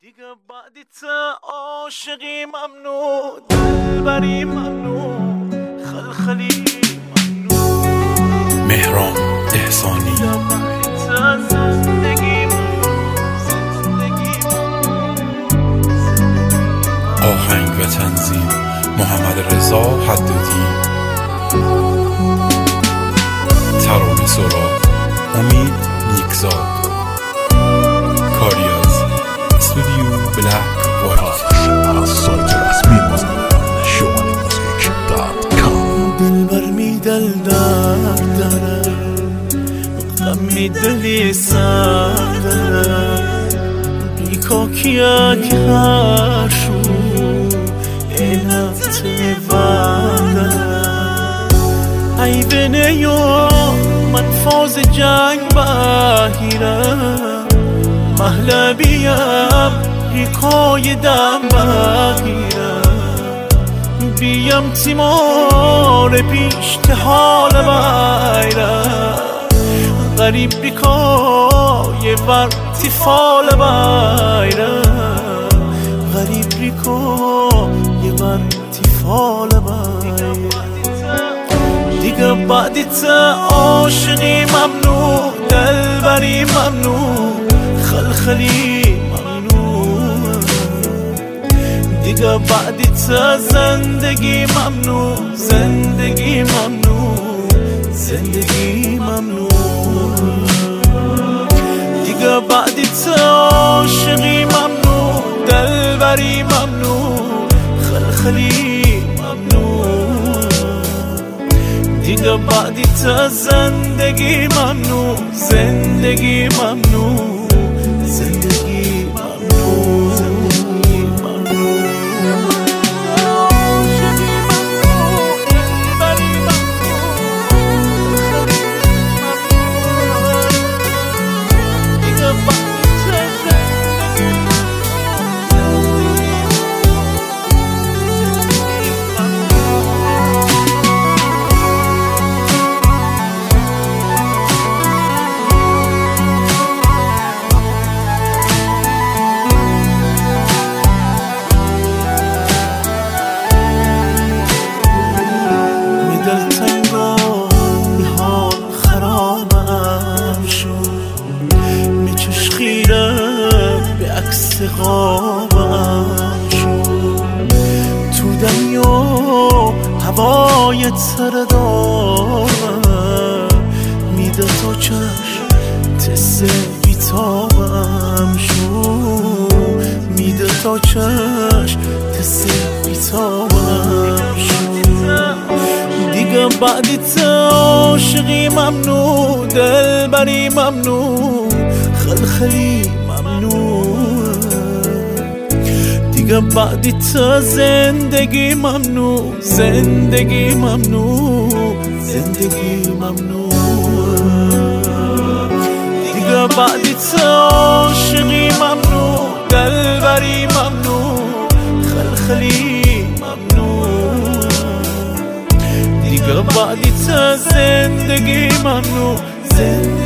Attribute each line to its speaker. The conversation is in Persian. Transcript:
Speaker 1: دیگه بعدیت عاشقی ممنوع، دلبری ممنوع، خلخلی ممنوع.
Speaker 2: مهران احسانی.
Speaker 1: زندگی
Speaker 2: آهنگ و تنظیم محمد رضا حدادی. ترانه سرا امید نیکزاد. کاری از استودیو بلک وایت.
Speaker 3: از سایت رسمی شوانموزیک.com.
Speaker 1: دلبر می دل درد داره، غم می دلی سر داره، بیکاکیه که هر شو اینت ورداره. ای بنیو من فاز جنگ بهیره، محلبیم ریکای دم بگیره. بیم تیمار پیش که حال بیره، غریب ریکای ورتی فال بیره، غریب ریکای ورتی فال بیره. دیگه بعدیت عاشقی ممنوع، دلبری ممنوع، خلخلی ممنوع. دیگه بعدیت زندگی ممنوع، زندگی ممنوع، زندگی ممنوع. دیگه بعدیت عاشقی ممنوع، دلبری ممنوع، خلخلی ممنوع. دیگه بعدیت زندگی ممنوع، زندگی ممنوع، زندگی ممنوع، زندگی ممنوع. قابم شد تو دنیا هوای تر دارم، میده تا چشم تست بیتابم شد، میده تا چشم تست بیتابم شد. دیگه بعدیت عاشقی ممنوع، دلبری ممنوع، خلخلی ممنوع. دیگه بعدیت زندگی ممنوع، زندگی ممنوع، زندگی ممنوع. دیگه بعدیت عاشقی ممنوع، دلبری ممنوع، خلخلی ممنوع. دیگه بعدیت زندگی ممنوع، زندگی